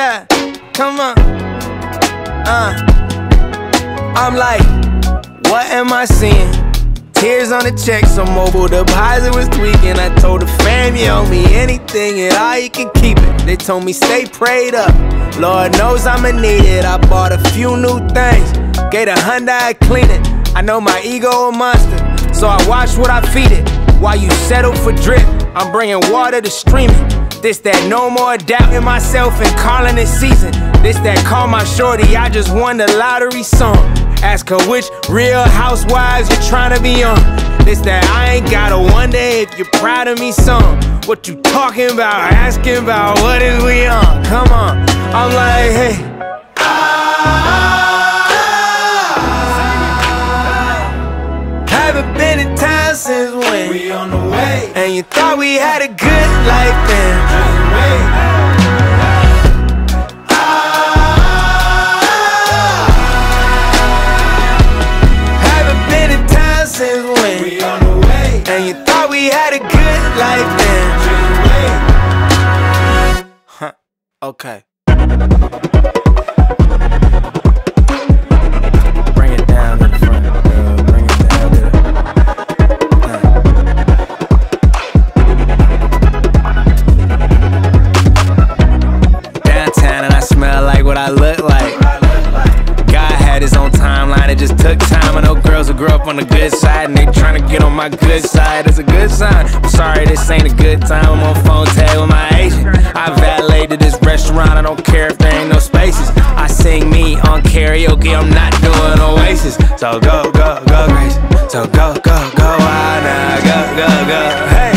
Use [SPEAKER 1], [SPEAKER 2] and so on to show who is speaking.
[SPEAKER 1] Yeah, come on. I'm like, what am I seeing? Tears on the check, so mobile deposit was tweaking. I told the fam, you owe me anything and all you can keep it. They told me stay prayed up, Lord knows I'ma need it. I bought a few new things, gave a Hyundai clean it. I know my ego a monster, so I watch what I feed it. While you settle for drip, I'm bringing water to streaming. This that no more doubt in myself and calling it season. This that call my shorty, I just won the lottery song. Ask her which Real Housewives you're trying to be on. This that I ain't gotta wonder if you're proud of me song. What you talking about, asking about, what is we on? Come on, I'm like, hey. Haven't been in town since when we on the way, and you thought we had a good life then. Haven't been in town since when we on the way, and you thought we had a good life then. Huh, okay. Bring it down to the front, girl. Bring it down to the downtown, and I smell like what I look like. God had his own timeline, it just took time. I know girls who grew up on the good side, and they tryna get on my good side. It's a good sign. I'm sorry, this ain't a good time. I'm on phone tag with my agent. I valeted this restaurant, I don't care if there ain't no spaces. I sing me on karaoke, I'm not doing Oasis. So go, go, go, Grace. So go, go, go, wild now, go, go, go. Hey.